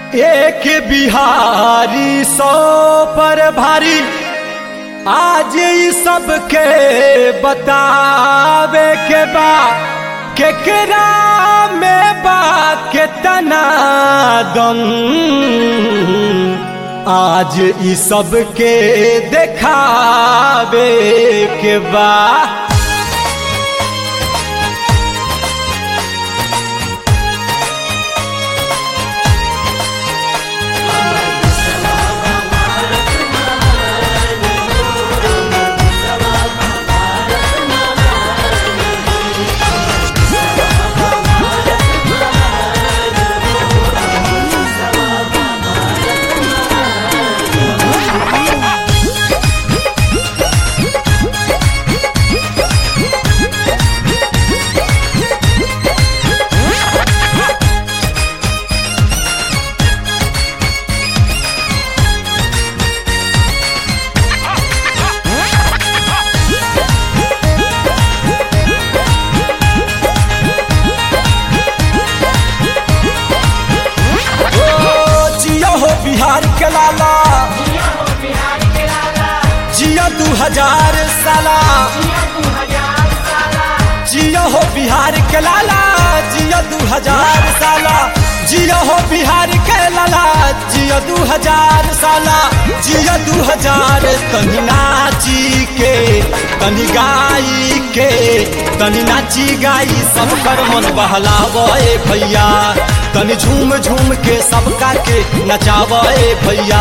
एक बिहारी सौ पर भारी, आज ई सबके बतावे के बा केकरा में बा केतना दम। आज ई सबके देखावे के बा। बिहार के लाला जिया 2000 साला, जिया हो बिहार के लाला जिया 2000 साला, जिया हो बिहार के लाला जिया 2000 साला, जिया 2000। तनी नाची के तनी गाई के तनी नाची गाई सब कर मन बहलावे भैया, तनी झूम झूम के सबका के नचावे भैया।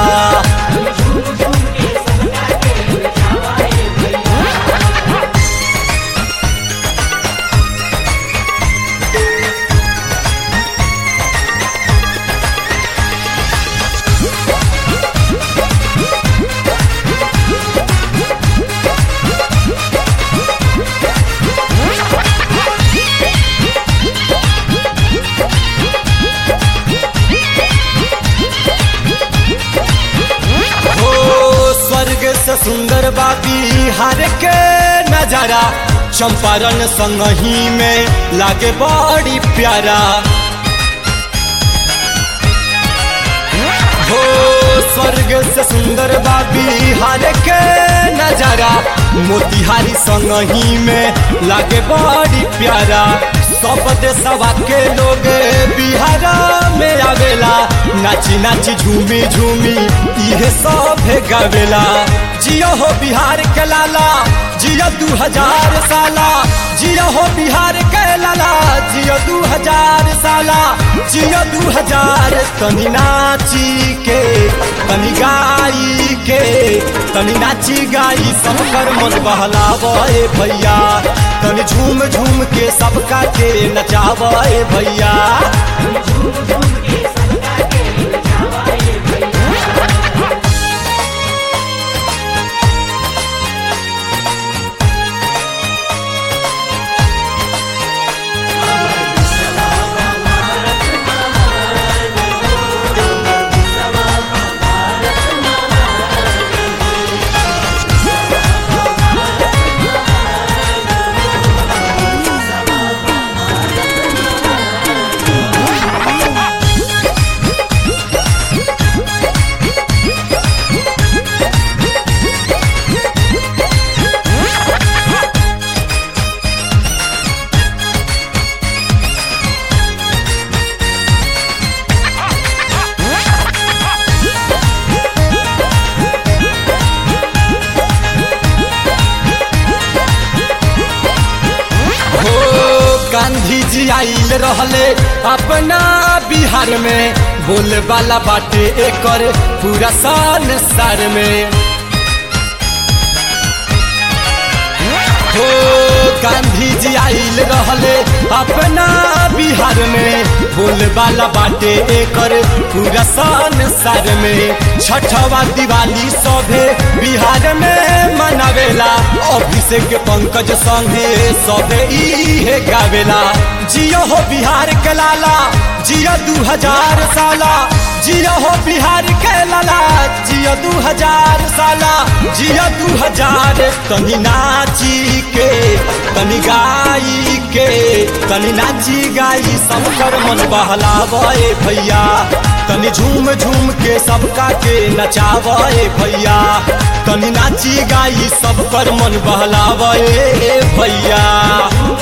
से सुंदर बा बिहार के नजारा, चंपारण संगही में लागे बड़ी प्यारा। हो स्वर्ग से सुंदर बा बिहार के नजारा, मोतिहारी संगही में लागे बड़ी प्यारा। सब देशवा के लोग बिहार में आवेला, नाची नाची झूमी झूमी इहे सब गावेला। जिया हो बिहार के लाला जिया 2000 साला, जिया हो बिहार के लाला जिया 2000 साला, जिया 2000। तनी नाची के तनी गाई के तनी नाची गाई सब कर मन बहलावे भैया, तनी झूम झूम के सबका के नचावे भैया। गांधी जी आइल रहले अपना बिहार में, बोले वाला बाटे एकर पूरा संसार में। हो गांधी जी आइल रहले अपना बिहार में, बोले वाला बाटे एकर पूरा संसार में। छठवा दिवाली सभे बिहार में मनावेला, अभिषेक पंकज संगे सभे इहे गावेला। जिया हो बिहार के लाला जिया 2000 साला, जिया हो बिहार के लाला जिया 2000 साला, जिया 2000। तनी नाची के तनी गाई के तनी नाची गाई सब कर मन बहलावे भैया। तनी झूम झूम के सबका के नचावे भैया, तनी नाची गाई सब कर मन बहलावे भैया।